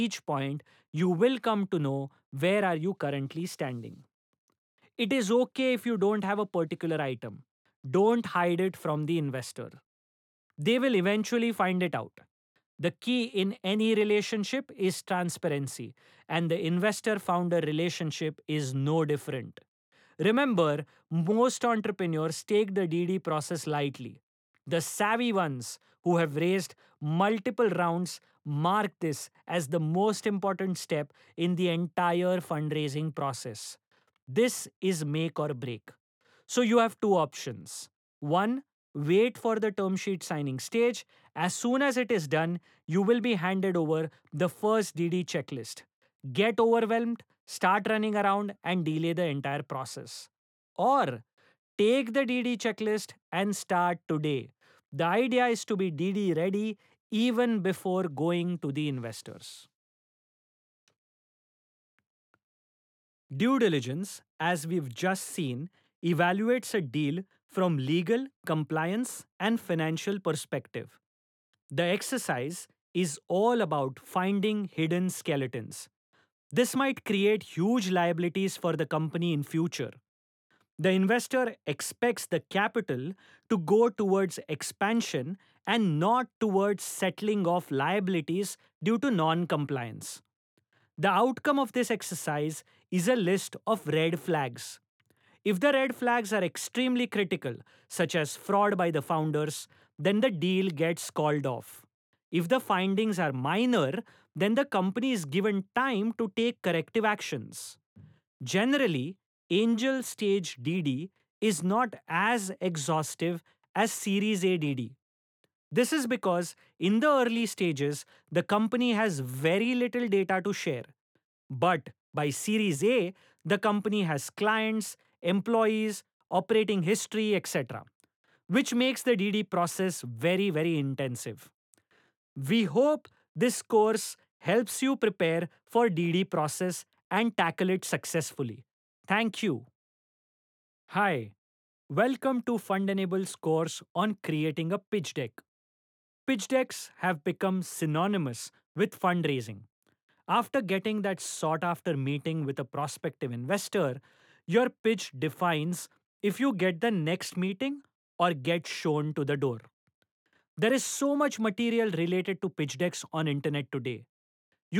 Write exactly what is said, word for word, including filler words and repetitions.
each point, you will come to know where are you currently standing. It is okay if you don't have a particular item. Don't hide it from the investor. They will eventually find it out. The key in any relationship is transparency, and the investor founder relationship is no different. Remember, most entrepreneurs take the D D process lightly. The savvy ones who have raised multiple rounds mark this as the most important step in the entire fundraising process. This is make or break. So you have two options. One, wait for the term sheet signing stage. As soon as it is done, you will be handed over the first D D checklist. Get overwhelmed, start running around, and delay the entire process. Or take the D D checklist and start today. The idea is to be D D ready even before going to the investors. Due diligence, as we've just seen, evaluates a deal from legal, compliance, and financial perspective. The exercise is all about finding hidden skeletons. This might create huge liabilities for the company in future. The investor expects the capital to go towards expansion and not towards settling off liabilities due to non compliance. The outcome of this exercise is a list of red flags. If the red flags are extremely critical, such as fraud by the founders, then the deal gets called off. If the findings are minor, then the company is given time to take corrective actions. Generally, angel stage D D is not as exhaustive as Series A D D. This is because in the early stages, the company has very little data to share. But by Series A, the company has clients, employees, operating history, et cetera, which makes the D D process very, very intensive. We hope this course helps you prepare for D D process and tackle it successfully. Thank you. Hi, welcome to Fund Enable's course on creating a pitch deck. Pitch decks have become synonymous with fundraising. After getting that sought after meeting with a prospective investor, your pitch defines if you get the next meeting or get shown to the door. There is so much material related to pitch decks on internet today.